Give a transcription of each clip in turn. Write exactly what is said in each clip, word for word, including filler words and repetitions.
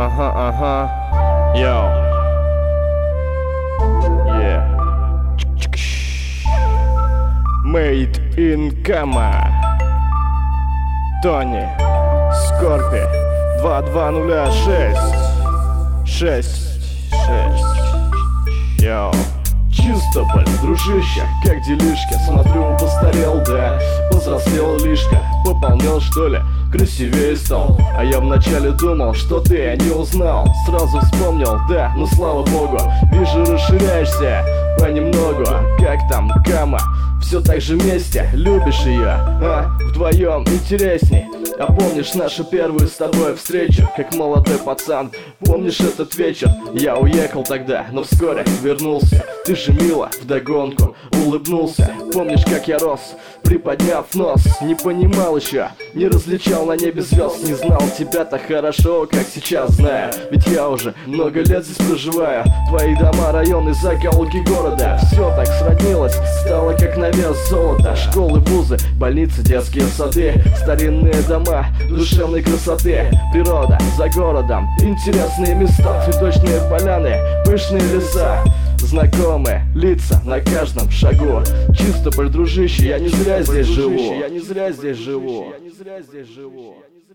Ага, ага. Йоу. Yeah. Made in Kama. Тони. Скорпи. два два нуля шесть. Шесть. Шесть. Йоу. Чистополь, дружище, как делишки? Смотрю, постарел, да, повзрослел лишка. Пополнел, что ли, красивее стал. А я вначале думал, что ты не узнал. Сразу вспомнил, да, ну слава богу. Вижу, расширяешься понемногу. Как там, Кама? Все так же вместе, любишь ее, а? Вдвоем интересней. А помнишь нашу первую с тобой встречу? Как молодой пацан, помнишь этот вечер? Я уехал тогда, но вскоре вернулся. Ты же мило вдогонку улыбнулся. Помнишь, как я рос, приподняв нос? Не понимал еще, не различал на небе звезд. Не знал тебя так хорошо, как сейчас знаю. Ведь я уже много лет здесь проживаю. Твои дома, районы, закоулки города. Все так сроднилось, стало как на вес золота. Школы, вузы, больницы, детские сады, старинные дома душевной красоты. Природа за городом, интересные места, цветочные поляны, пышные леса. Знакомые лица на каждом шагу. Чистополь, дружище, я не зря здесь живу. Я не зря здесь живу. Я не зря здесь живу.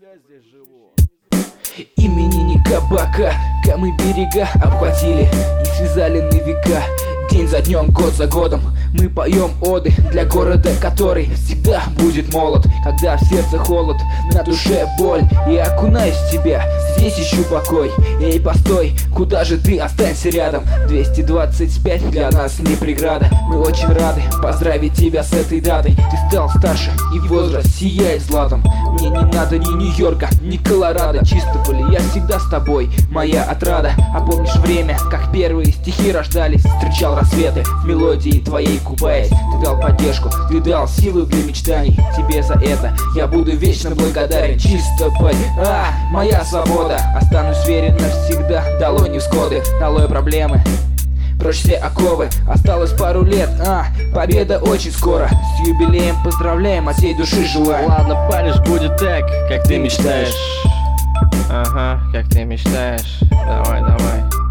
Именинника Бака, Камы берега обхватили и связали на века. День за днем, год за годом мы поем оды для города, который всегда будет молод. Когда в сердце холод, на душе боль, и окунаюсь в тебя, здесь ищу покой. Эй, постой, куда же ты, останься рядом. Двести двадцать пять для нас не преграда. Мы очень рады поздравить тебя с этой датой. Ты стал старше и возраст сияет златом. Мне не надо ни Нью-Йорка, ни Колорадо. Чистополь, я всегда с тобой, моя отрада. А помнишь время, как первые стихи рождались? Встречал рассветы в мелодии твоей купаясь. Ты дал поддержку, ты дал силы для мечтаний. Тебе за это я буду вечно благодарен. Чистополь, а, моя свобода. Останусь верен навсегда. Долой невзгоды, долой проблемы, прочь все оковы. Осталось пару лет, а, победа очень скоро. С юбилеем поздравляем, от всей души желаем. Ладно, париж, будет так, как ты мечтаешь. Ага, как ты мечтаешь. Давай, давай.